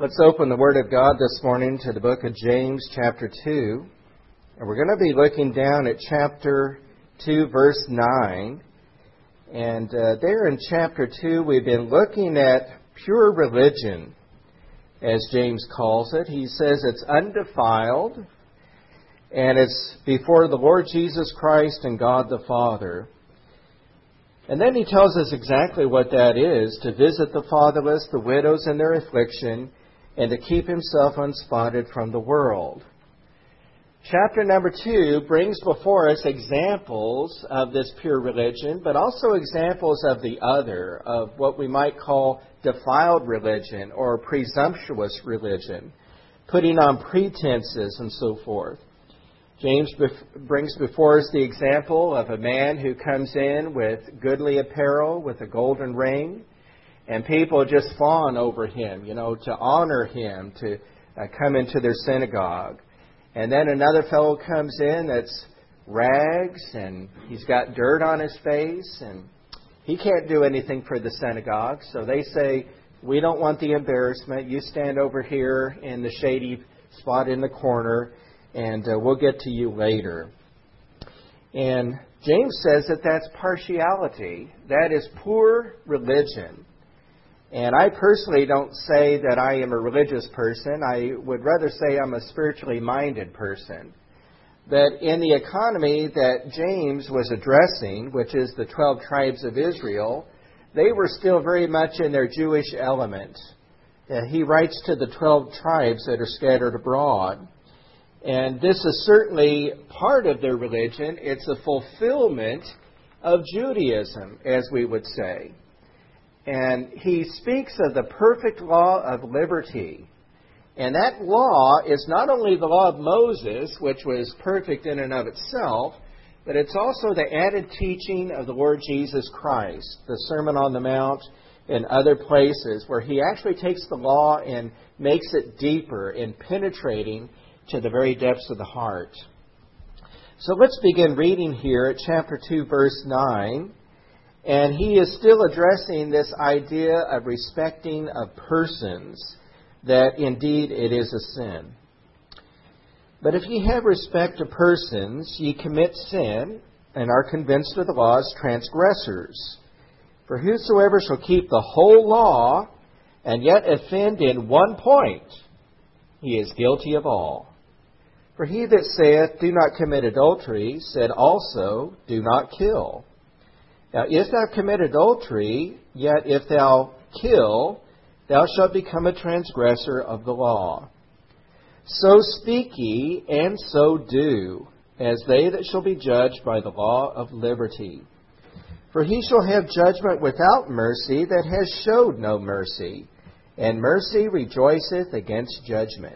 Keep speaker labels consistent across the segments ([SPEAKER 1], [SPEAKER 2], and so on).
[SPEAKER 1] Let's open the Word of God this morning to the book of James, chapter 2. And we're going to be looking down at chapter 2, verse 9. And there in chapter 2, we've been looking at pure religion, as James calls it. He says it's undefiled, and it's before the Lord Jesus Christ and God the Father. And then he tells us exactly what that is: to visit the fatherless, the widows in their affliction, and to keep himself unspotted from the world. Chapter number 2 brings before us examples of this pure religion, but also examples of the other, of what we might call defiled religion or presumptuous religion, putting on pretenses and so forth. James brings before us the example of a man who comes in with goodly apparel, with a golden ring, and people just fawn over him, to honor him, to come into their synagogue. And then another fellow comes in that's rags, and he's got dirt on his face, and he can't do anything for the synagogue. So they say, "We don't want the embarrassment. You stand over here in the shady spot in the corner, and we'll get to you later." And James says that that's partiality. That is poor religion. And I personally don't say that I am a religious person. I would rather say I'm a spiritually minded person. But in the economy that James was addressing, which is the 12 tribes of Israel, they were still very much in their Jewish element. He writes to the 12 tribes that are scattered abroad. And this is certainly part of their religion. It's a fulfillment of Judaism, as we would say. And he speaks of the perfect law of liberty. And that law is not only the law of Moses, which was perfect in and of itself, but it's also the added teaching of the Lord Jesus Christ, the Sermon on the Mount and other places, where he actually takes the law and makes it deeper and penetrating to the very depths of the heart. So let's begin reading here at chapter 2, verse 9. And he is still addressing this idea of respecting of persons, that indeed it is a sin. "But if ye have respect to persons, ye commit sin, and are convinced of the law as transgressors. For whosoever shall keep the whole law, and yet offend in one point, he is guilty of all. For he that saith, Do not commit adultery, said also, Do not kill. Now if thou commit adultery, yet if thou kill, thou shalt become a transgressor of the law. So speak ye, and so do, as they that shall be judged by the law of liberty. For he shall have judgment without mercy that has showed no mercy, and mercy rejoiceth against judgment.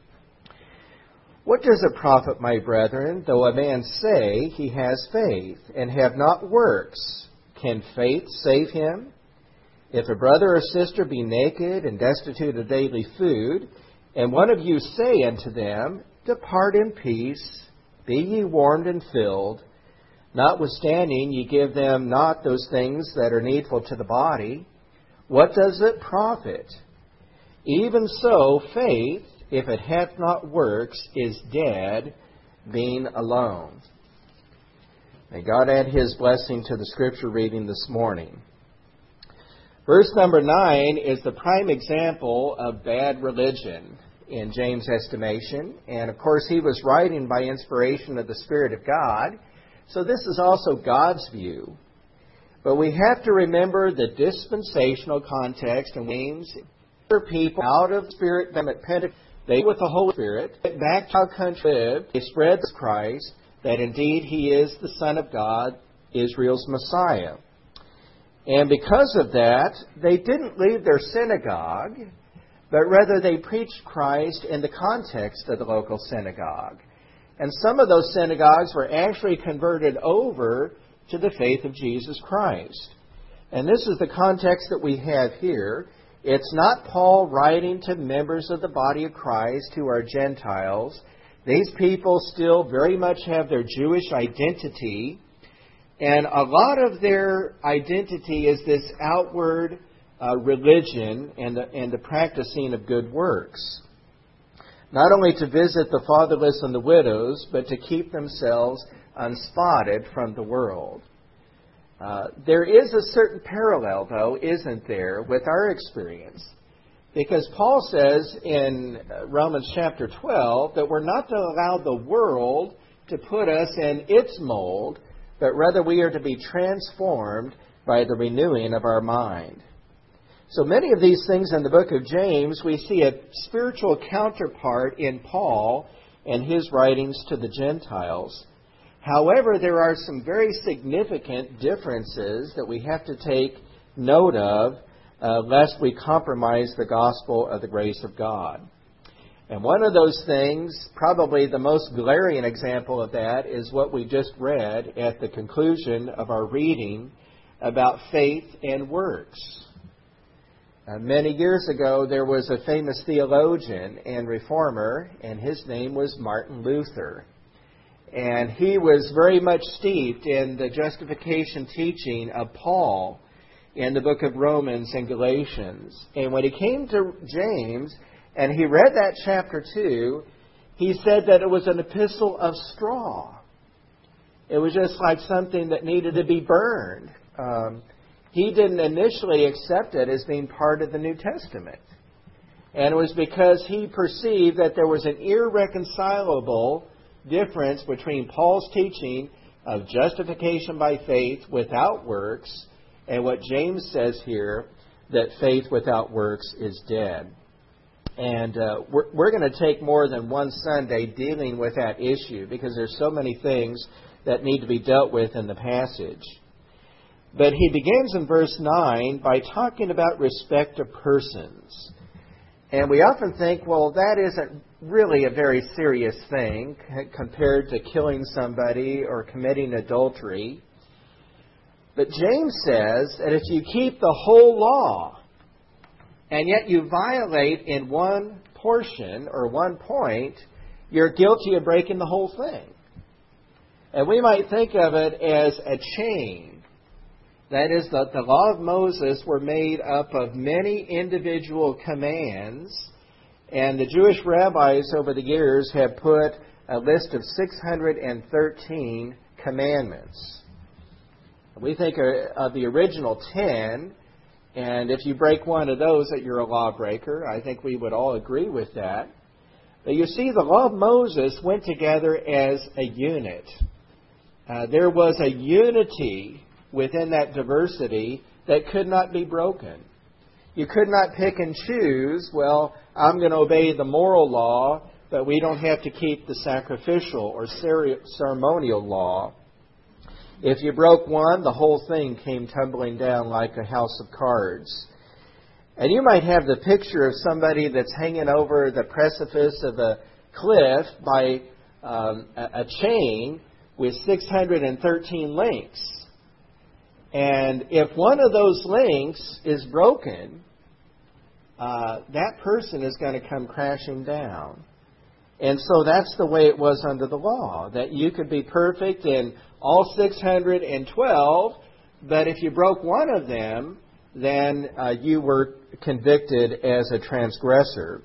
[SPEAKER 1] What does it profit, my brethren, though a man say he has faith, and have not works? Can faith save him? If a brother or sister be naked and destitute of daily food, and one of you say unto them, Depart in peace, be ye warmed and filled, notwithstanding ye give them not those things that are needful to the body, what does it profit? Even so, faith, if it hath not works, is dead, being alone." May God add his blessing to the scripture reading this morning. Verse number 9 is the prime example of bad religion in James' estimation. And of course he was writing by inspiration of the Spirit of God. So this is also God's view. But we have to remember the dispensational context and James. People out of Spirit them at Pentecost. They, with the Holy Spirit, get back to our country, lived, they spread Christ, that indeed he is the Son of God, Israel's Messiah. And because of that, they didn't leave their synagogue, but rather they preached Christ in the context of the local synagogue. And some of those synagogues were actually converted over to the faith of Jesus Christ. And this is the context that we have here. It's not Paul writing to members of the body of Christ who are Gentiles. These people still very much have their Jewish identity, and a lot of their identity is this outward religion and the practicing of good works. Not only to visit the fatherless and the widows, but to keep themselves unspotted from the world. There is a certain parallel, though, isn't there, with our experience? Because Paul says in Romans chapter 12 that we're not to allow the world to put us in its mold, but rather we are to be transformed by the renewing of our mind. So many of these things in the book of James, we see a spiritual counterpart in Paul and his writings to the Gentiles. However, there are some very significant differences that we have to take note of, lest we compromise the gospel of the grace of God. And one of those things, probably the most glaring example of that, is what we just read at the conclusion of our reading about faith and works. Many years ago, there was a famous theologian and reformer, and his name was Martin Luther. And he was very much steeped in the justification teaching of Paul in the book of Romans and Galatians. And when he came to James and he read that chapter 2, he said that it was an epistle of straw. It was just like something that needed to be burned. He didn't initially accept it as being part of the New Testament. And it was because he perceived that there was an irreconcilable difference between Paul's teaching of justification by faith without works and what James says here, that faith without works is dead. And we're going to take more than one Sunday dealing with that issue because there's so many things that need to be dealt with in the passage. But he begins in verse 9 by talking about respect of persons. And we often think, well, that isn't really a very serious thing compared to killing somebody or committing adultery. But James says that if you keep the whole law and yet you violate in one portion or one point, you're guilty of breaking the whole thing. And we might think of it as a chain. That is, that the law of Moses were made up of many individual commands, and the Jewish rabbis over the years have put a list of 613 commandments. We think of the original 10, and if you break one of those, that you're a lawbreaker. I think we would all agree with that. But you see, the law of Moses went together as a unit. There was a unity within that diversity that could not be broken. You could not pick and choose, well, I'm going to obey the moral law, but we don't have to keep the sacrificial or ceremonial law. If you broke one, the whole thing came tumbling down like a house of cards. And you might have the picture of somebody that's hanging over the precipice of a cliff by a chain with 613 links. And if one of those links is broken, that person is going to come crashing down. And so that's the way it was under the law, that you could be perfect in all 612, but if you broke one of them, then you were convicted as a transgressor.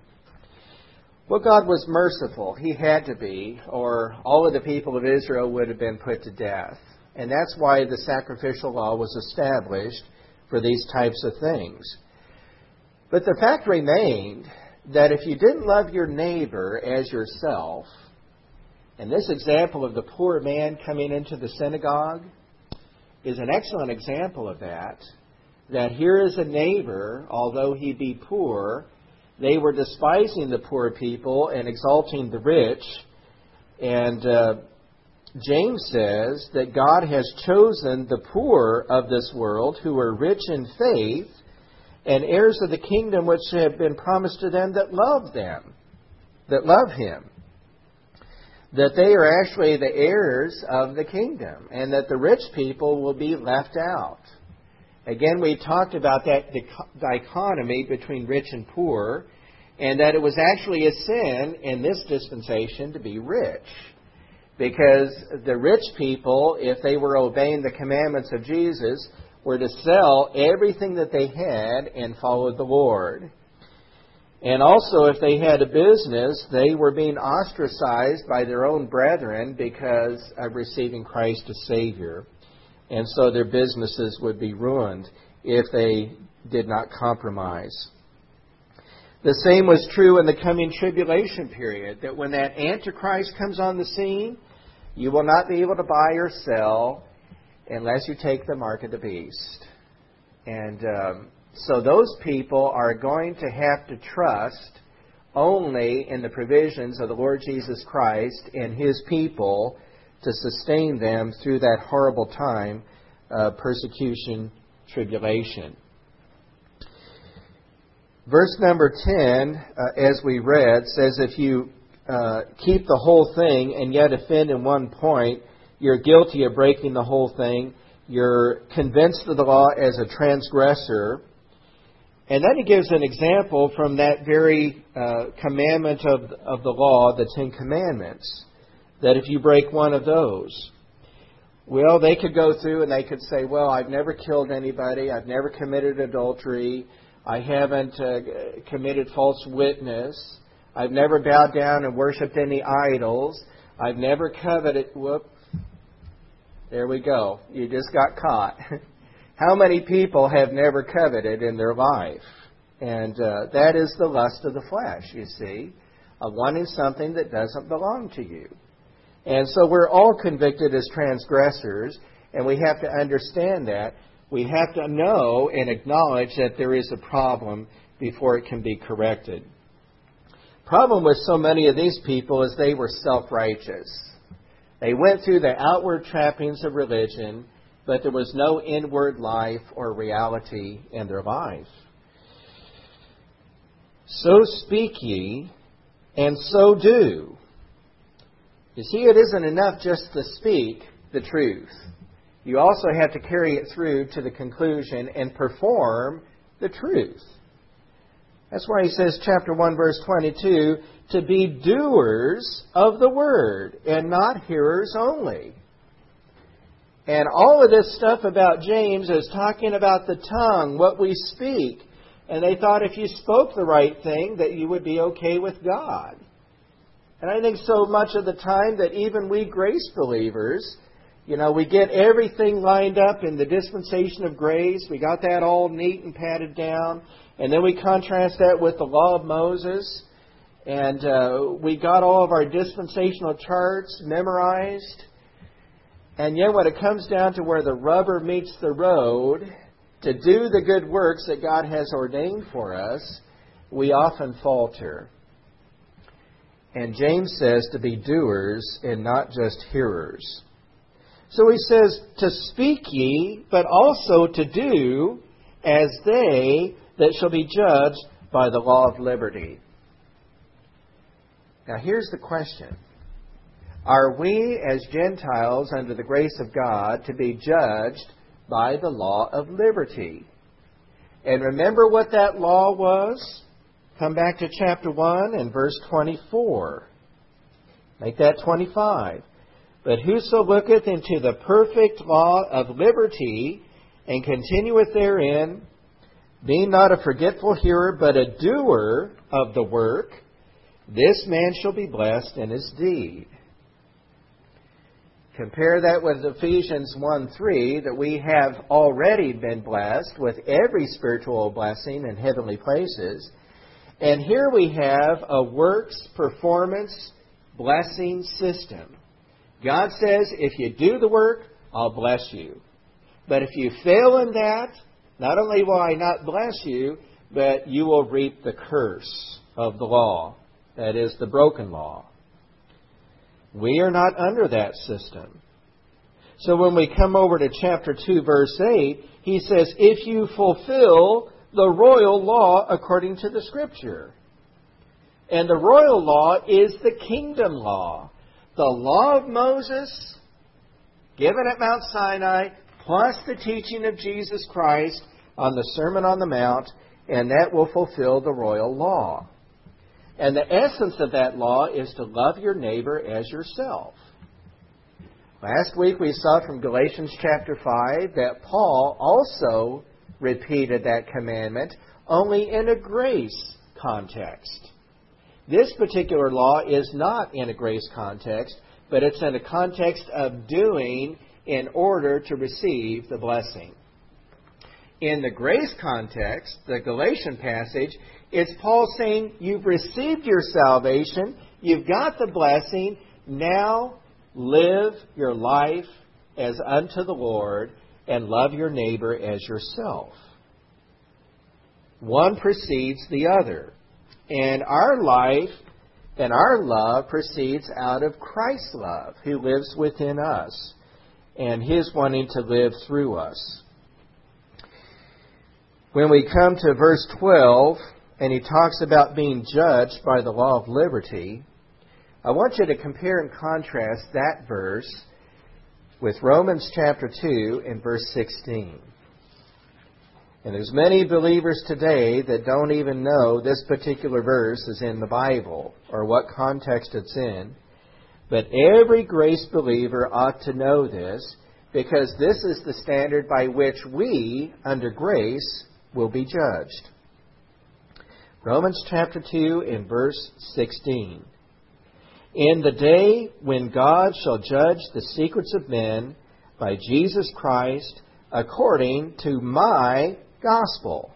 [SPEAKER 1] Well, God was merciful. He had to be, or all of the people of Israel would have been put to death. And that's why the sacrificial law was established for these types of things. But the fact remained that if you didn't love your neighbor as yourself, and this example of the poor man coming into the synagogue is an excellent example of that, that here is a neighbor, although he be poor, they were despising the poor people and exalting the rich. And James says that God has chosen the poor of this world who are rich in faith and heirs of the kingdom which have been promised to them that love them, that love Him. That they are actually the heirs of the kingdom and that the rich people will be left out. Again, we talked about that dichotomy between rich and poor, and that it was actually a sin in this dispensation to be rich. Because the rich people, if they were obeying the commandments of Jesus, were to sell everything that they had and follow the Lord. And also, if they had a business, they were being ostracized by their own brethren because of receiving Christ as Savior. And so their businesses would be ruined if they did not compromise. The same was true in the coming tribulation period, that when that Antichrist comes on the scene, you will not be able to buy or sell unless you take the mark of the beast. And so those people are going to have to trust only in the provisions of the Lord Jesus Christ and His people to sustain them through that horrible time of persecution, tribulation. Verse number 10, as we read, says, if you keep the whole thing and yet offend in one point, you're guilty of breaking the whole thing. You're convinced of the law as a transgressor. And then he gives an example from that very commandment of the law, the Ten Commandments, that if you break one of those, well, they could go through and they could say, well, I've never killed anybody, I've never committed adultery, I haven't committed false witness, I've never bowed down and worshipped any idols, I've never coveted. Whoop. There we go. You just got caught. How many people have never coveted in their life? And that is the lust of the flesh, you see, of wanting something that doesn't belong to you. And so we're all convicted as transgressors, and we have to understand that. We have to know and acknowledge that there is a problem before it can be corrected. Problem with so many of these people is they were self-righteous. They went through the outward trappings of religion, but there was no inward life or reality in their life. So speak ye, and so do. You see, it isn't enough just to speak the truth. You also have to carry it through to the conclusion and perform the truth. That's why he says, chapter 1, verse 22, to be doers of the word and not hearers only. And all of this stuff about James is talking about the tongue, what we speak. And they thought if you spoke the right thing, that you would be okay with God. And I think so much of the time that even we grace believers, we get everything lined up in the dispensation of grace. We got that all neat and patted down. And then we contrast that with the law of Moses. And we got all of our dispensational charts memorized. And yet when it comes down to where the rubber meets the road, to do the good works that God has ordained for us, we often falter. And James says to be doers and not just hearers. So he says to speak ye, but also to do as they that shall be judged by the law of liberty. Now here's the question. Are we as Gentiles under the grace of God to be judged by the law of liberty? And remember what that law was? Come back to chapter 1 and verse 24. Make that 25. But whoso looketh into the perfect law of liberty and continueth therein, being not a forgetful hearer, but a doer of the work, this man shall be blessed in his deed. Compare that with Ephesians 1:3, that we have already been blessed with every spiritual blessing in heavenly places. And here we have a works performance blessing system. God says, if you do the work, I'll bless you. But if you fail in that, not only will I not bless you, but you will reap the curse of the law. That is, the broken law. We are not under that system. So when we come over to chapter 2, verse 8, he says, if you fulfill the royal law according to the Scripture. And the royal law is the kingdom law. The law of Moses, given at Mount Sinai, plus the teaching of Jesus Christ on the Sermon on the Mount, and that will fulfill the royal law. And the essence of that law is to love your neighbor as yourself. Last week we saw from Galatians chapter 5 that Paul also repeated that commandment, only in a grace context. This particular law is not in a grace context, but it's in a context of doing in order to receive the blessing. In the grace context, the Galatian passage, it's Paul saying, you've received your salvation, you've got the blessing, now live your life as unto the Lord and love your neighbor as yourself. One precedes the other. And our life and our love proceeds out of Christ's love, who lives within us, and His wanting to live through us. When we come to verse 12, and he talks about being judged by the law of liberty, I want you to compare and contrast that verse with Romans chapter 2 and verse 16. And there's many believers today that don't even know this particular verse is in the Bible or what context it's in. But every grace believer ought to know this, because this is the standard by which we, under grace, will be judged. Romans chapter 2 and verse 16. In the day when God shall judge the secrets of men by Jesus Christ according to my gospel.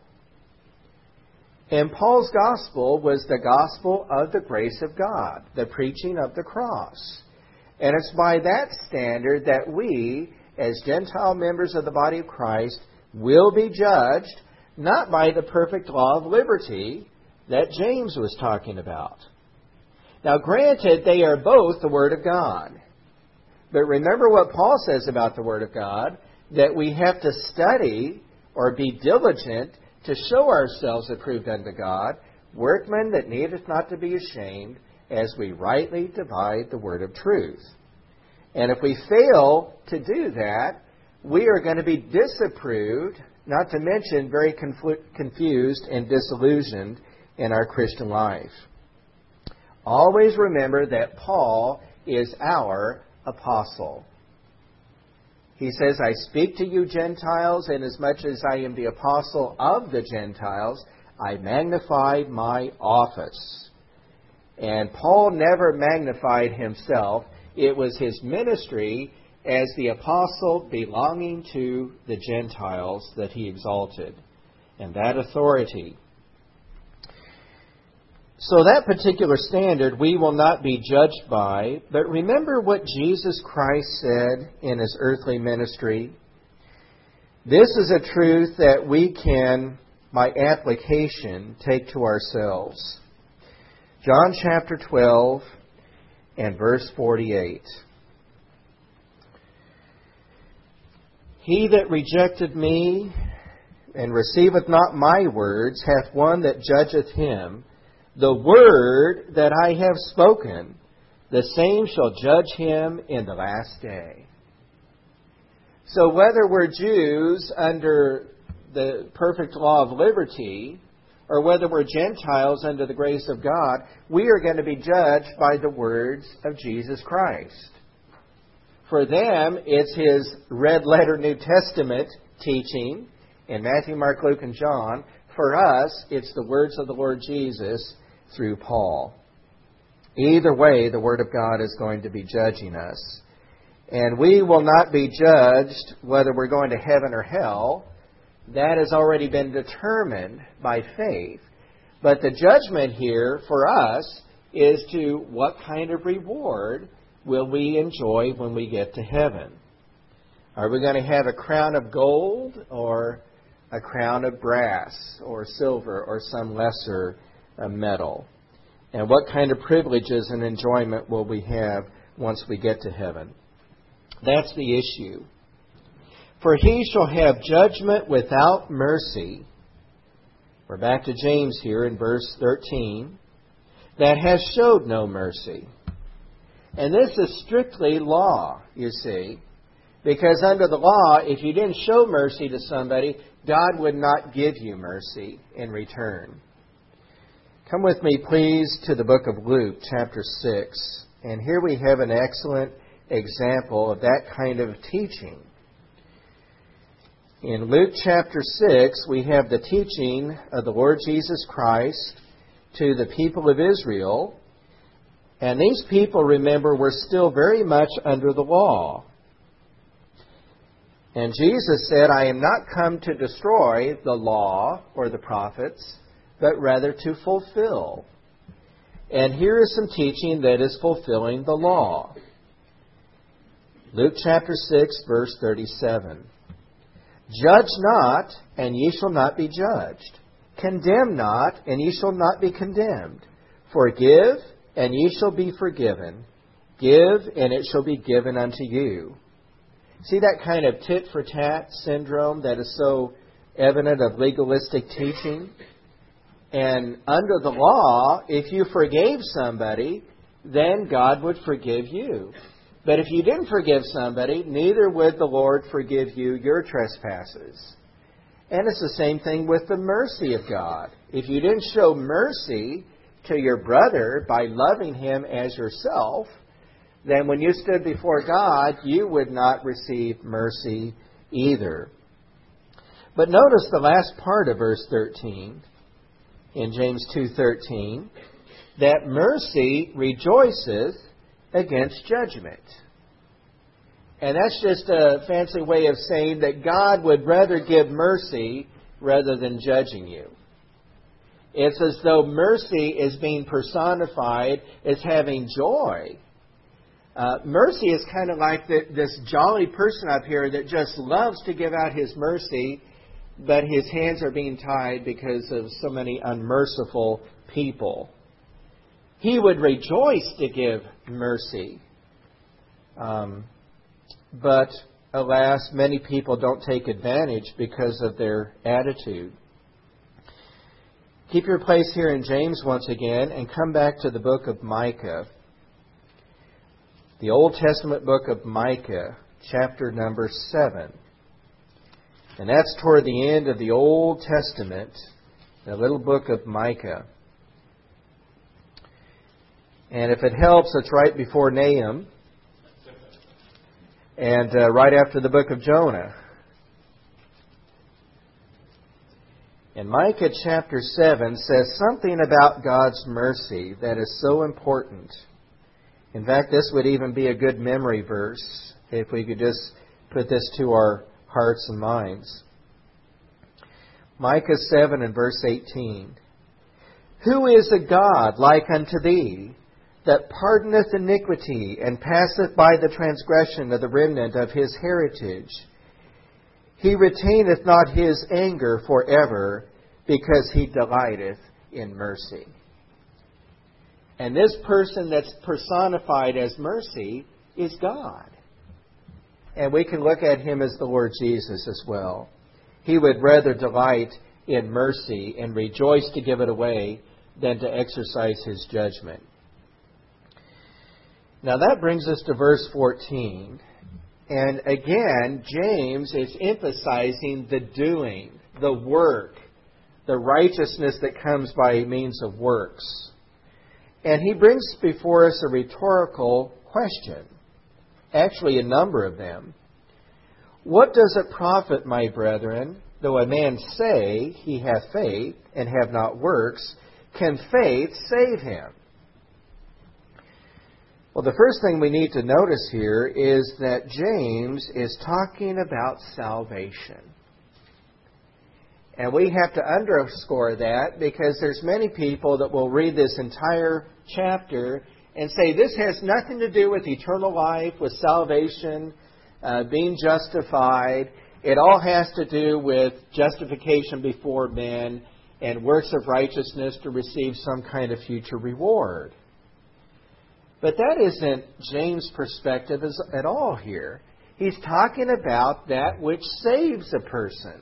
[SPEAKER 1] And Paul's gospel was the gospel of the grace of God, the preaching of the cross. And it's by that standard that we, as Gentile members of the body of Christ, will be judged, not by the perfect law of liberty that James was talking about. Now, granted, they are both the Word of God. But remember what Paul says about the Word of God, that we have to study or be diligent to show ourselves approved unto God, workmen that needeth not to be ashamed, as we rightly divide the word of truth. And if we fail to do that, we are going to be disapproved, not to mention very confused and disillusioned in our Christian life. Always remember that Paul is our apostle. He says, I speak to you Gentiles, inasmuch as I am the apostle of the Gentiles, I magnified my office. And Paul never magnified himself. It was his ministry as the apostle belonging to the Gentiles that he exalted, and that authority. So that particular standard we will not be judged by, but remember what Jesus Christ said in His earthly ministry. This is a truth that we can, by application, take to ourselves. John chapter 12 and verse 48. He that rejected me and receiveth not my words hath one that judgeth him. The word that I have spoken, the same shall judge him in the last day. So whether we're Jews under the perfect law of liberty, or whether we're Gentiles under the grace of God, we are going to be judged by the words of Jesus Christ. For them, it's His red letter New Testament teaching in Matthew, Mark, Luke, and John. For us, it's the words of the Lord Jesus through Paul. Either way, the Word of God is going to be judging us. And we will not be judged whether we're going to heaven or hell. That has already been determined by faith. But the judgment here for us is to what kind of reward will we enjoy when we get to heaven. Are we going to have a crown of gold or a crown of brass or silver or some lesser metal? And what kind of privileges and enjoyment will we have once we get to heaven? That's the issue. For he shall have judgment without mercy. We're back to James here in verse 13. That has showed no mercy. And this is strictly law, you see. Because under the law, if you didn't show mercy to somebody, God would not give you mercy in return. Come with me, please, to the book of Luke, chapter 6. And here we have an excellent example of that kind of teaching. In Luke chapter 6, we have the teaching of the Lord Jesus Christ to the people of Israel. And these people, remember, were still very much under the law. And Jesus said, I am not come to destroy the law or the prophets, but rather to fulfill. And here is some teaching that is fulfilling the law. Luke chapter 6, verse 37. Judge not, and ye shall not be judged. Condemn not, and ye shall not be condemned. Forgive, and ye shall be forgiven. Give, and it shall be given unto you. See that kind of tit-for-tat syndrome that is so evident of legalistic teaching? And under the law, if you forgave somebody, then God would forgive you. But if you didn't forgive somebody, neither would the Lord forgive you your trespasses. And it's the same thing with the mercy of God. If you didn't show mercy to your brother by loving him as yourself, then when you stood before God, you would not receive mercy either. But notice the last part of verse 13 in James 2:13, that mercy rejoiceth against judgment. And that's just a fancy way of saying that God would rather give mercy rather than judging you. It's as though mercy is being personified as having joy. Mercy is kind of like this jolly person up here that just loves to give out his mercy, but his hands are being tied because of so many unmerciful people. He would rejoice to give mercy. But alas, many people don't take advantage because of their attitude. Keep your place here in James once again and come back to the book of Micah. The Old Testament book of Micah, chapter number 7. And that's toward the end of the Old Testament, the little book of Micah. And if it helps, it's right before Nahum and right after the book of Jonah. And Micah chapter 7 says something about God's mercy that is so important. In fact, this would even be a good memory verse if we could just put this to our hearts and minds. Micah 7 and verse 18. Who is a God like unto thee, that pardoneth iniquity, and passeth by the transgression of the remnant of his heritage? He retaineth not his anger forever, because he delighteth in mercy. And this person that's personified as mercy is God. And we can look at him as the Lord Jesus as well. He would rather delight in mercy and rejoice to give it away than to exercise his judgment. Now that brings us to verse 14. And again, James is emphasizing the doing, the work, the righteousness that comes by means of works. And he brings before us a rhetorical question, actually a number of them. What does it profit, my brethren, though a man say he hath faith and have not works? Can faith save him? Well, the first thing we need to notice here is that James is talking about salvation. And we have to underscore that because there's many people that will read this entire chapter and say this has nothing to do with eternal life, with salvation, being justified. It all has to do with justification before men and works of righteousness to receive some kind of future reward. But that isn't James' perspective at all here. He's talking about that which saves a person.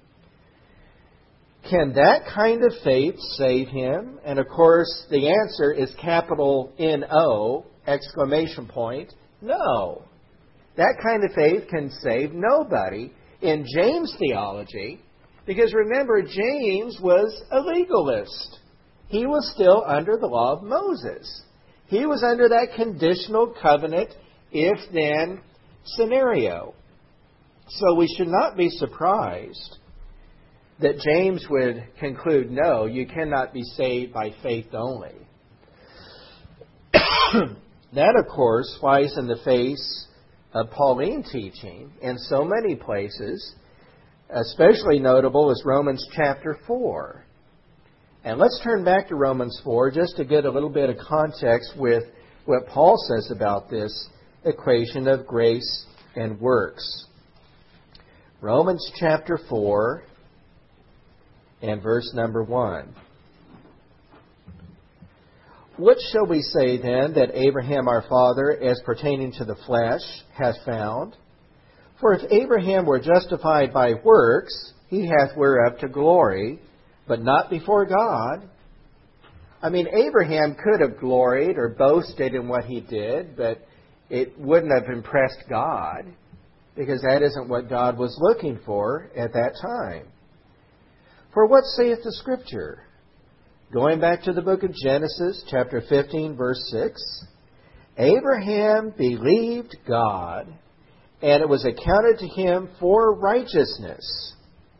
[SPEAKER 1] Can that kind of faith save him? And of course, the answer is capital N-O, exclamation point. No. That kind of faith can save nobody in James' theology. Because remember, James was a legalist. He was still under the law of Moses. He was under that conditional covenant if-then scenario. So we should not be surprised that James would conclude, no, you cannot be saved by faith only. That, of course, flies in the face of Pauline teaching in so many places. Especially notable is Romans chapter 4. And let's turn back to Romans 4 just to get a little bit of context with what Paul says about this equation of grace and works. Romans chapter 4 and verse number 1. What shall we say then that Abraham our father, as pertaining to the flesh, hath found? For if Abraham were justified by works, he hath whereof to glory, but not before God. I mean, Abraham could have gloried or boasted in what he did, but it wouldn't have impressed God, because that isn't what God was looking for at that time. For what saith the Scripture? Going back to the book of Genesis, chapter 15, verse 6, Abraham believed God, and it was accounted to him for righteousness.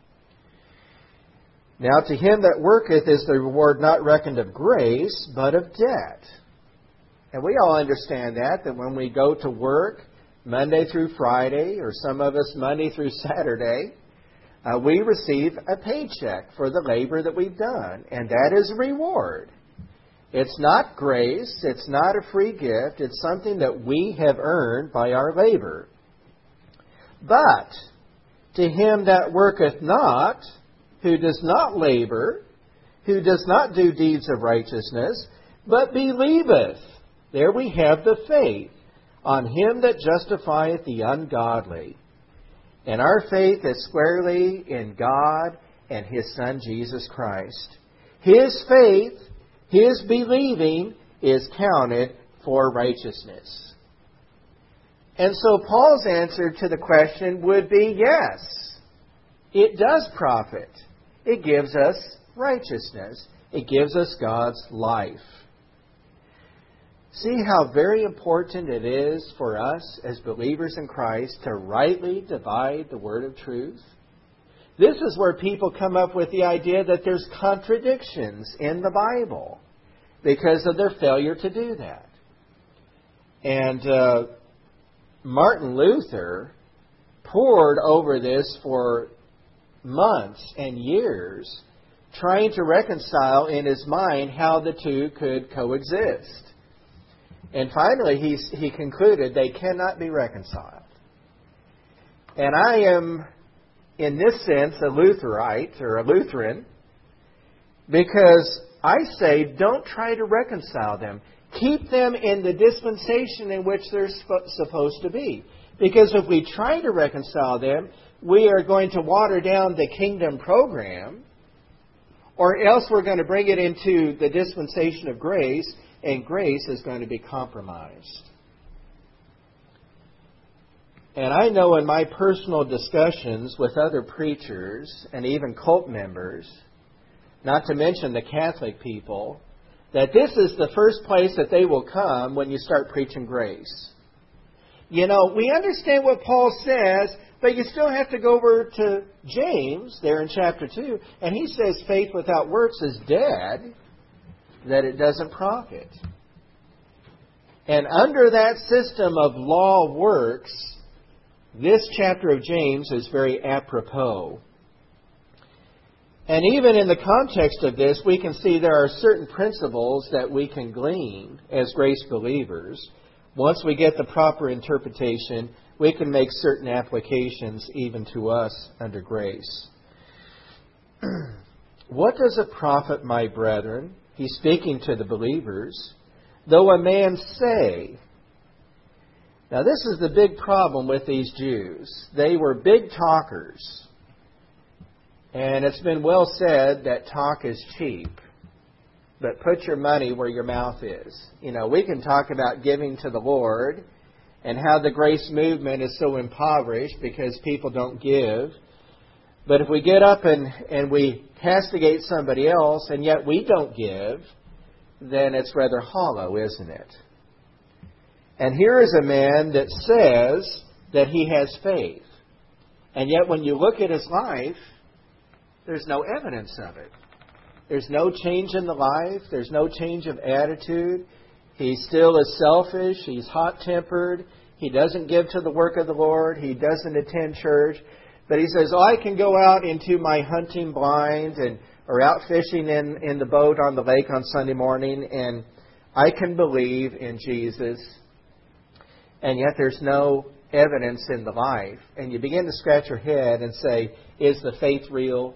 [SPEAKER 1] Now to him that worketh is the reward not reckoned of grace, but of debt. And we all understand that when we go to work Monday through Friday, or some of us Monday through Saturday, we receive a paycheck for the labor that we've done, and that is a reward. It's not grace, it's not a free gift, it's something that we have earned by our labor. But to him that worketh not, who does not labor, who does not do deeds of righteousness, but believeth, there we have the faith, on him that justifieth the ungodly. And our faith is squarely in God and His Son, Jesus Christ. His faith, His believing, is counted for righteousness. And so Paul's answer to the question would be yes. It does profit. It gives us righteousness. It gives us God's life. See how very important it is for us as believers in Christ to rightly divide the word of truth? This is where people come up with the idea that there's contradictions in the Bible because of their failure to do that. And Martin Luther pored over this for months and years, trying to reconcile in his mind how the two could coexist. And finally, he concluded they cannot be reconciled. And I am, in this sense, a Lutherite or a Lutheran, because I say don't try to reconcile them. Keep them in the dispensation in which they're supposed to be. Because if we try to reconcile them, we are going to water down the kingdom program, or else we're going to bring it into the dispensation of grace, and grace is going to be compromised. And I know in my personal discussions with other preachers and even cult members, not to mention the Catholic people, that this is the first place that they will come when you start preaching grace. You know, we understand what Paul says, but you still have to go over to James, there in chapter 2, and he says faith without works is dead, that it doesn't profit. And under that system of law works, this chapter of James is very apropos. And even in the context of this, we can see there are certain principles that we can glean as grace believers. Once we get the proper interpretation, we can make certain applications even to us under grace. What does it profit, my brethren? He's speaking to the believers. Though a man say... Now this is the big problem with these Jews. They were big talkers. And it's been well said that talk is cheap. But put your money where your mouth is. You know, we can talk about giving to the Lord and how the grace movement is so impoverished because people don't give. But if we get up and we castigate somebody else and yet we don't give, then it's rather hollow, isn't it? And here is a man that says that he has faith. And yet when you look at his life, there's no evidence of it. There's no change in the life. There's no change of attitude. He still is selfish. He's hot-tempered. He doesn't give to the work of the Lord. He doesn't attend church. But he says, I can go out into my hunting blind or out fishing in the boat on the lake on Sunday morning, and I can believe in Jesus. And yet there's no evidence in the life. And you begin to scratch your head and say, is the faith real?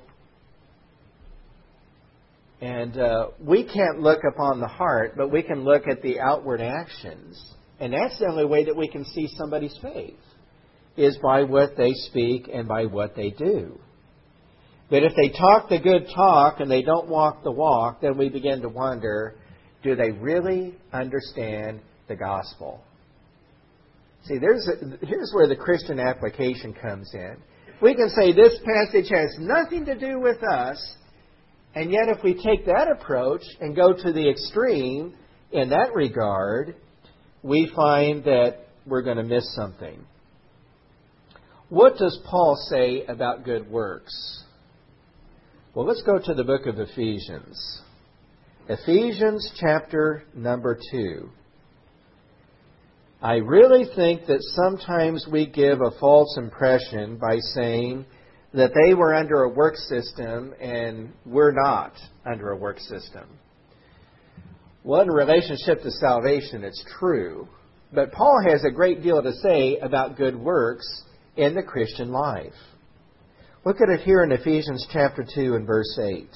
[SPEAKER 1] And we can't look upon the heart, but we can look at the outward actions. And that's the only way that we can see somebody's faith, is by what they speak and by what they do. But if they talk the good talk and they don't walk the walk, then we begin to wonder, do they really understand the gospel? See, here's where the Christian application comes in. We can say this passage has nothing to do with us, and yet if we take that approach and go to the extreme in that regard, we find that we're going to miss something. What does Paul say about good works? Well, let's go to the book of Ephesians. Ephesians chapter number 2. I really think that sometimes we give a false impression by saying that they were under a work system and we're not under a work system. Well, in relationship to salvation, it's true. But Paul has a great deal to say about good works in the Christian life. Look at it here in Ephesians chapter 2 and verse 8.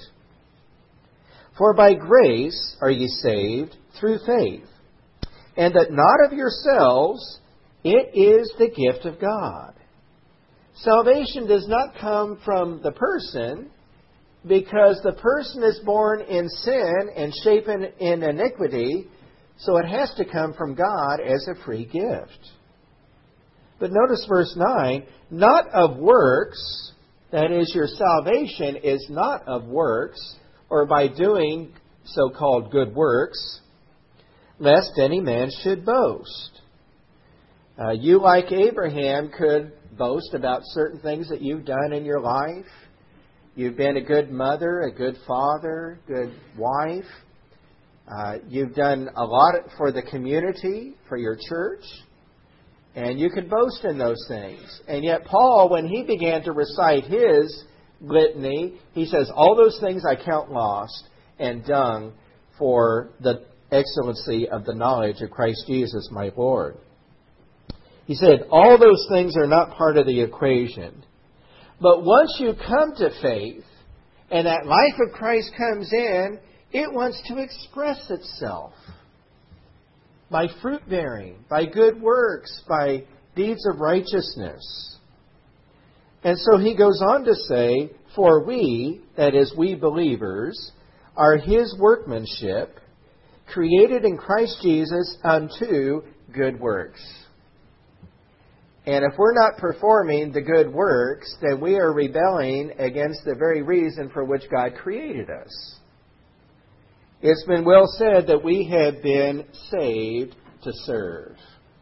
[SPEAKER 1] For by grace are ye saved through faith, and that not of yourselves, it is the gift of God. Salvation does not come from the person, because the person is born in sin and shapen in iniquity, so it has to come from God as a free gift. But notice verse 9, not of works, that is, your salvation is not of works, or by doing so-called good works, lest any man should boast. You, like Abraham, could boast about certain things that you've done in your life. You've been a good mother, a good father, good wife. You've done a lot for the community, for your church. And you could boast in those things. And yet Paul, when he began to recite his litany, he says, all those things I count lost and dung for the excellency of the knowledge of Christ Jesus my Lord. He said, all those things are not part of the equation. But once you come to faith, and that life of Christ comes in, it wants to express itself by fruit bearing, by good works, by deeds of righteousness. And so he goes on to say, for we, that is we believers, are His workmanship, created in Christ Jesus unto good works. And if we're not performing the good works, then we are rebelling against the very reason for which God created us. It's been well said that we have been saved to serve.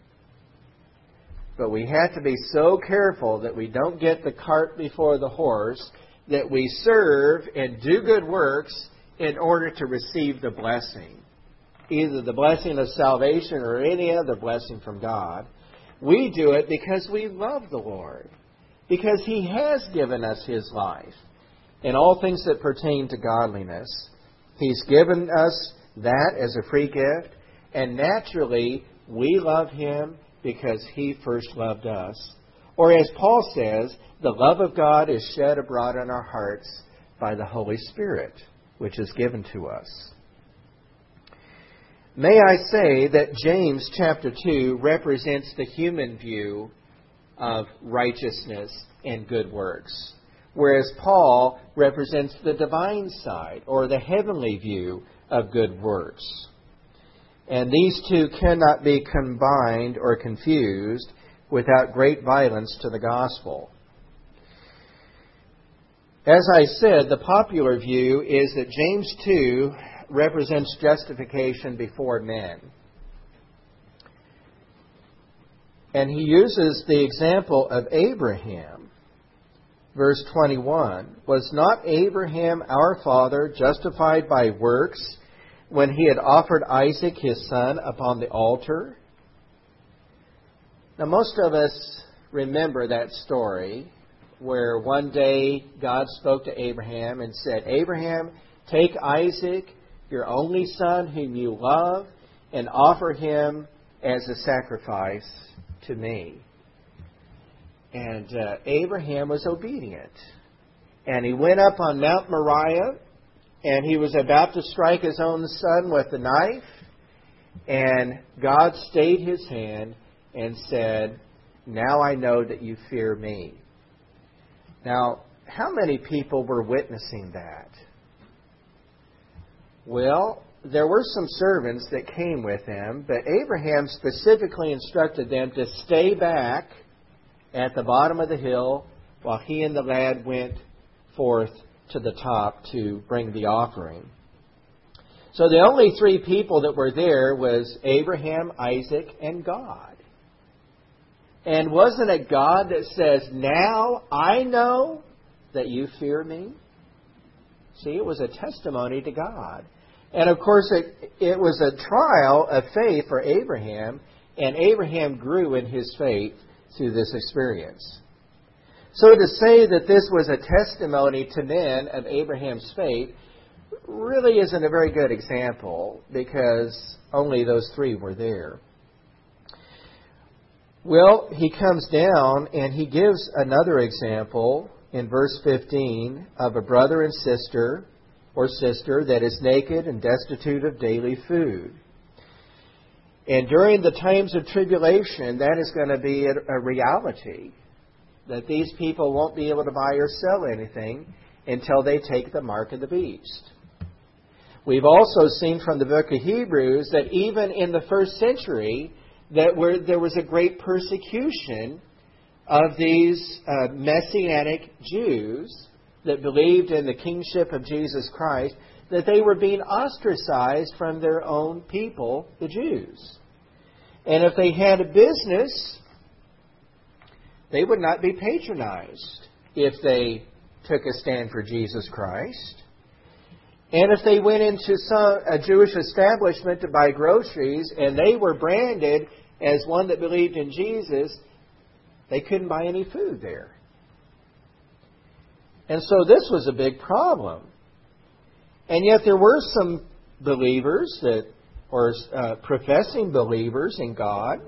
[SPEAKER 1] But we have to be so careful that we don't get the cart before the horse, that we serve and do good works in order to receive the blessing. Either the blessing of salvation or any other blessing from God. We do it because we love the Lord. Because He has given us His life and all things that pertain to godliness. He's given us that as a free gift. And naturally, we love Him because He first loved us. Or as Paul says, the love of God is shed abroad in our hearts by the Holy Spirit, which is given to us. May I say that James chapter 2 represents the human view of righteousness and good works, whereas Paul represents the divine side or the heavenly view of good works. And these two cannot be combined or confused without great violence to the gospel. As I said, the popular view is that James 2 represents justification before men. And he uses the example of Abraham. Verse 21, was not Abraham our father justified by works when he had offered Isaac his son upon the altar? Now most of us remember that story where one day God spoke to Abraham and said, Abraham, take Isaac, your only son whom you love, and offer him as a sacrifice to me. And Abraham was obedient. And he went up on Mount Moriah, and he was about to strike his own son with the knife. And God stayed his hand and said, now I know that you fear me. Now, how many people were witnessing that? Well, there were some servants that came with him, but Abraham specifically instructed them to stay back at the bottom of the hill while he and the lad went forth to the top to bring the offering. So the only three people that were there was Abraham, Isaac, and God. And wasn't it God that says, now I know that you fear me? See, it was a testimony to God. And of course, it was a trial of faith for Abraham, and Abraham grew in his faith through this experience. So to say that this was a testimony to men of Abraham's faith really isn't a very good example, because only those three were there. Well, he comes down and he gives another example in verse 15 of a brother and sister or sister that is naked and destitute of daily food. And during the times of tribulation, that is going to be a reality, that these people won't be able to buy or sell anything until they take the mark of the beast. We've also seen from the book of Hebrews that even in the first century, there was a great persecution of these Messianic Jews that believed in the kingship of Jesus Christ, that they were being ostracized from their own people, the Jews. And if they had a business, they would not be patronized if they took a stand for Jesus Christ. And if they went into a Jewish establishment to buy groceries and they were branded as one that believed in Jesus, they couldn't buy any food there. And so this was a big problem. And yet there were some believers or professing believers in God.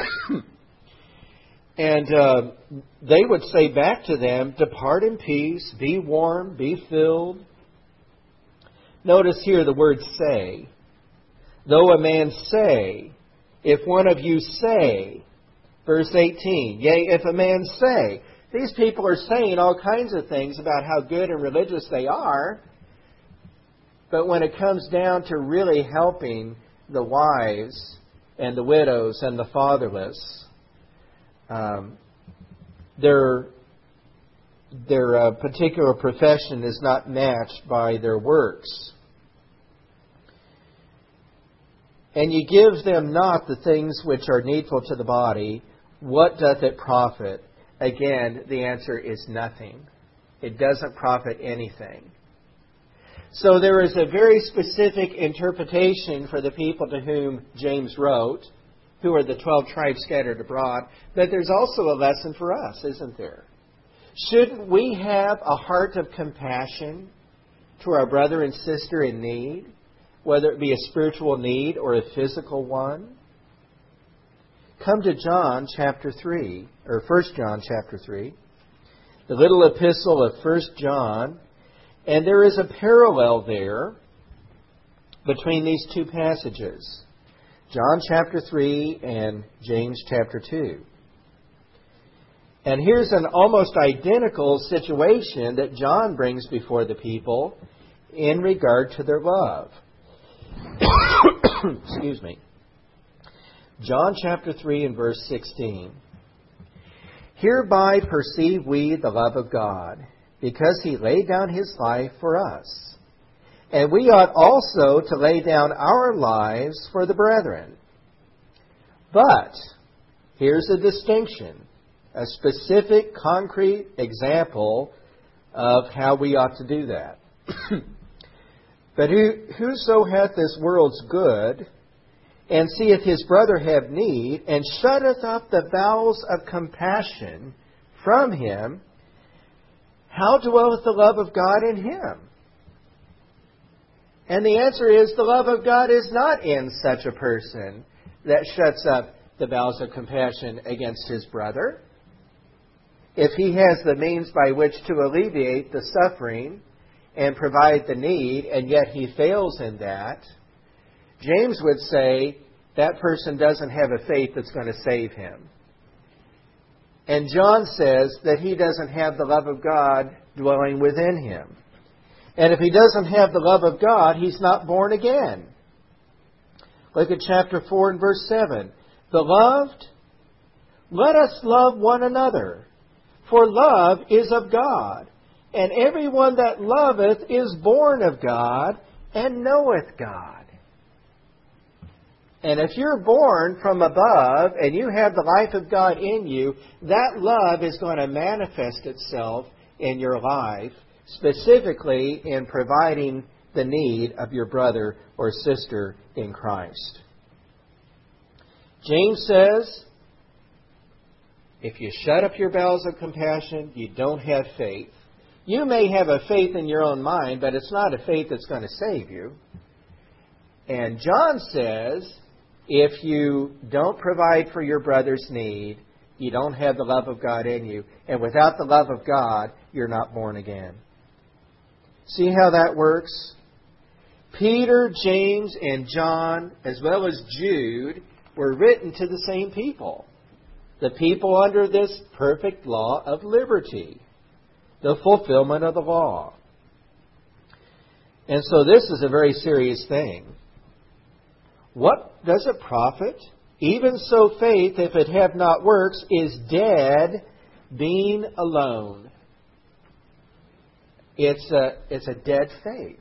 [SPEAKER 1] And they would say back to them, depart in peace, be warm, be filled. Notice here the word say. Though a man say, if one of you say, verse 18, yea, if a man say. These people are saying all kinds of things about how good and religious they are. But when it comes down to really helping the wives and the widows and the fatherless, their particular profession is not matched by their works. And ye give them not the things which are needful to the body, what doth it profit? Again, the answer is nothing. It doesn't profit anything. So there is a very specific interpretation for the people to whom James wrote, who are the 12 tribes scattered abroad, but there's also a lesson for us, isn't there? Shouldn't we have a heart of compassion to our brother and sister in need, whether it be a spiritual need or a physical one? Come to John chapter 3, or 1 John chapter 3, the little epistle of 1 John, and there is a parallel there between these two passages, John chapter 3 and James chapter 2. And here's an almost identical situation that John brings before the people in regard to their love. Excuse me. John chapter 3 and verse 16. Hereby perceive we the love of God, because He laid down His life for us. And we ought also to lay down our lives for the brethren. But Here's a distinction, a specific, concrete example of how we ought to do that. But whoso hath this world's good, and seeth his brother have need, and shutteth up the bowels of compassion from him, how dwelleth the love of God in him? And the answer is, the love of God is not in such a person that shuts up the bowels of compassion against his brother. If he has the means by which to alleviate the suffering and provide the need, and yet he fails in that, James would say that person doesn't have a faith that's going to save him. And John says that he doesn't have the love of God dwelling within him. And if he doesn't have the love of God, he's not born again. Look at chapter 4 and verse 7. Beloved, let us love one another, for love is of God. And everyone that loveth is born of God and knoweth God. And if you're born from above and you have the life of God in you, that love is going to manifest itself in your life, specifically in providing the need of your brother or sister in Christ. James says, if you shut up your bowels of compassion, you don't have faith. You may have a faith in your own mind, but it's not a faith that's going to save you. And John says, if you don't provide for your brother's need, you don't have the love of God in you. And without the love of God, you're not born again. See how that works? Peter, James, and John, as well as Jude, were written to the same people. The people under this perfect law of liberty. The fulfillment of the law. And so this is a very serious thing. What does it profit? Even so faith, if it have not works, is dead, being alone. It's a dead faith.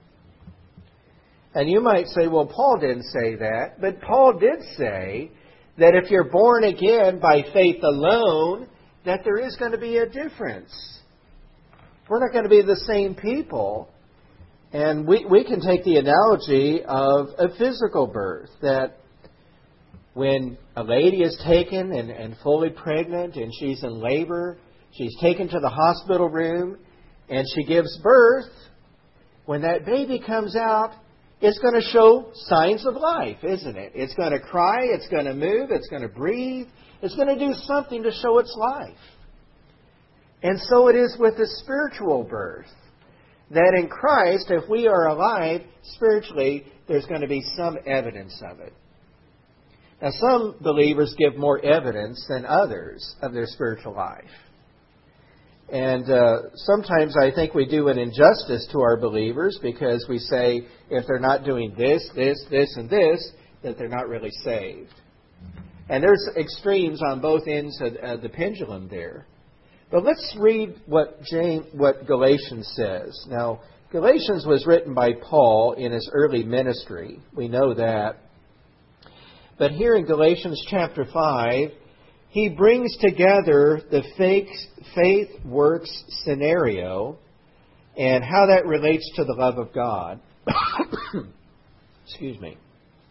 [SPEAKER 1] And you might say, well, Paul didn't say that. But Paul did say that if you're born again by faith alone, that there is going to be a difference. We're not going to be the same people. And we can take the analogy of a physical birth, that when a lady is taken and fully pregnant and she's in labor, she's taken to the hospital room and she gives birth. When that baby comes out, it's going to show signs of life, isn't it? It's going to cry, it's going to move, it's going to breathe, it's going to do something to show its life. And so it is with the spiritual birth. That in Christ, if we are alive spiritually, there's going to be some evidence of it. Now, some believers give more evidence than others of their spiritual life. And sometimes I think we do an injustice to our believers because we say if they're not doing this, and this, that they're not really saved. And there's extremes on both ends of the pendulum there. But let's read what Galatians says. Now, Galatians was written by Paul in his early ministry. We know that. But here in Galatians chapter 5, he brings together the faith works scenario and how that relates to the love of God. Excuse me.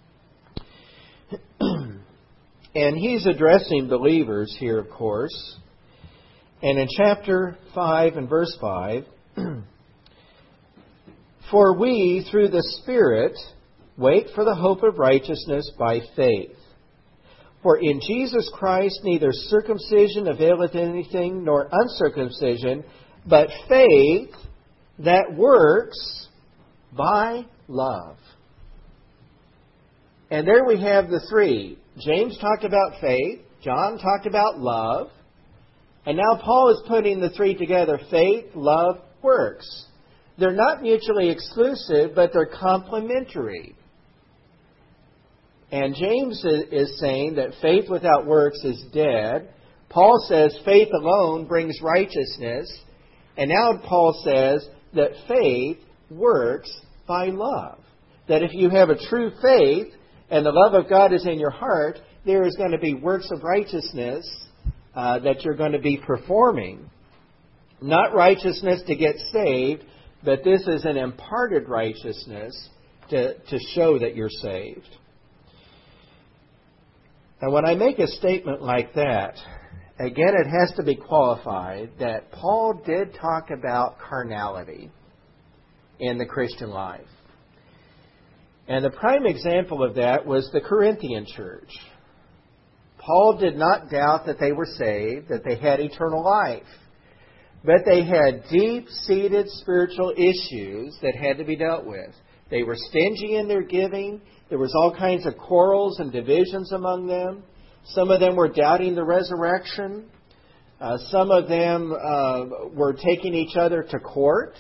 [SPEAKER 1] And he's addressing believers here, of course. And in chapter 5 and verse 5, for we, through the Spirit, wait for the hope of righteousness by faith. For in Jesus Christ neither circumcision availeth anything, nor uncircumcision, but faith that works by love. And there we have the three. James talked about faith. John talked about love. And now Paul is putting the three together: faith, love, works. They're not mutually exclusive, but they're complementary. And James is saying that faith without works is dead. Paul says faith alone brings righteousness. And now Paul says that faith works by love. That if you have a true faith, and the love of God is in your heart, there is going to be works of righteousness that you're going to be performing. Not righteousness to get saved, but this is an imparted righteousness to show that you're saved. And when I make a statement like that, again, it has to be qualified that Paul did talk about carnality in the Christian life. And the prime example of that was the Corinthian church. Paul did not doubt that they were saved, that they had eternal life. But they had deep-seated spiritual issues that had to be dealt with. They were stingy in their giving. There was all kinds of quarrels and divisions among them. Some of them were doubting the resurrection. Some of them were taking each other to court.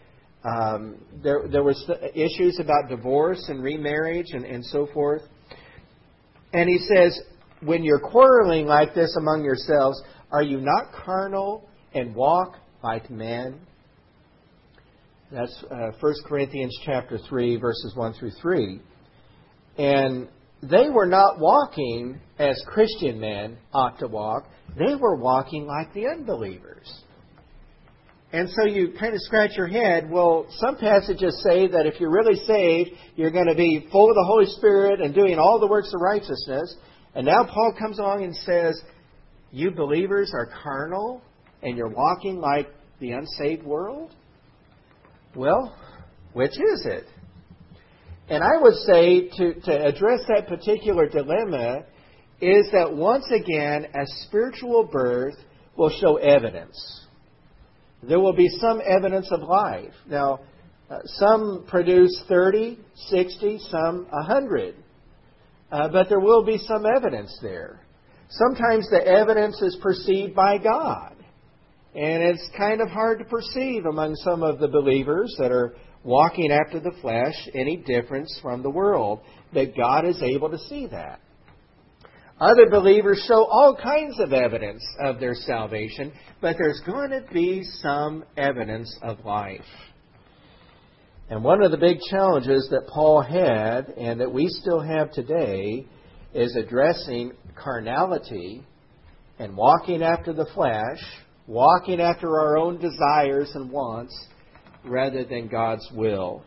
[SPEAKER 1] There was issues about divorce and remarriage and so forth. And he says, when you're quarreling like this among yourselves, are you not carnal and walk like men? That's 1 Corinthians chapter 3, verses 1 through 3. And they were not walking as Christian men ought to walk. They were walking like the unbelievers. And so you kind of scratch your head. Well, some passages say that if you're really saved, you're going to be full of the Holy Spirit and doing all the works of righteousness. And now Paul comes along and says, you believers are carnal and you're walking like the unsaved world? Well, which is it? And I would say to address that particular dilemma is that once again, a spiritual birth will show evidence. There will be some evidence of life. Now, some produce 30, 60, some 100. But there will be some evidence there. Sometimes the evidence is perceived by God. And it's kind of hard to perceive among some of the believers that are walking after the flesh any difference from the world. But God is able to see that. Other believers show all kinds of evidence of their salvation, but there's going to be some evidence of life. And one of the big challenges that Paul had, and that we still have today, is addressing carnality and walking after the flesh, walking after our own desires and wants, rather than God's will.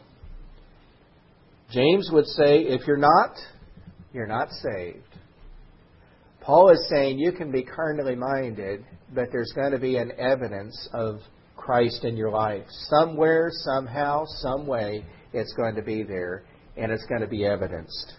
[SPEAKER 1] James would say, if you're not saved. Paul is saying you can be carnally minded, but there's going to be an evidence of Christ in your life. Somewhere, somehow, some way, it's going to be there, and it's going to be evidenced.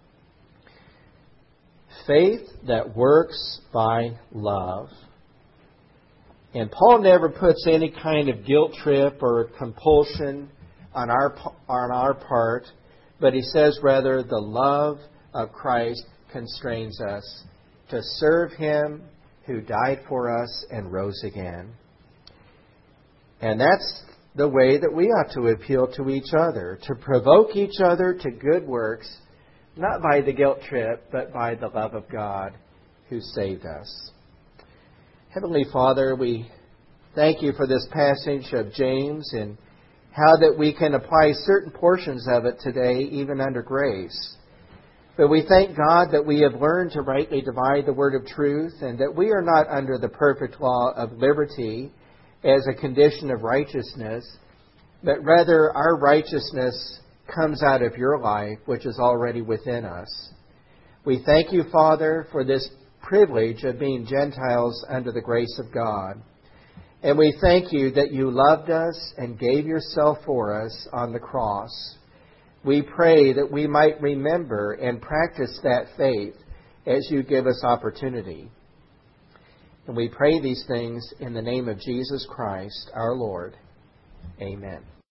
[SPEAKER 1] Faith that works by love. And Paul never puts any kind of guilt trip or compulsion on our part, but he says rather the love of Christ constrains us to serve Him who died for us and rose again. And that's the way that we ought to appeal to each other, to provoke each other to good works, not by the guilt trip, but by the love of God who saved us. Heavenly Father, we thank You for this passage of James and how that we can apply certain portions of it today, even under grace. But we thank God that we have learned to rightly divide the word of truth and that we are not under the perfect law of liberty as a condition of righteousness, but rather our righteousness comes out of Your life, which is already within us. We thank You, Father, for this privilege of being Gentiles under the grace of God. And we thank You that You loved us and gave Yourself for us on the cross. We pray that we might remember and practice that faith as You give us opportunity. And we pray these things in the name of Jesus Christ, our Lord. Amen.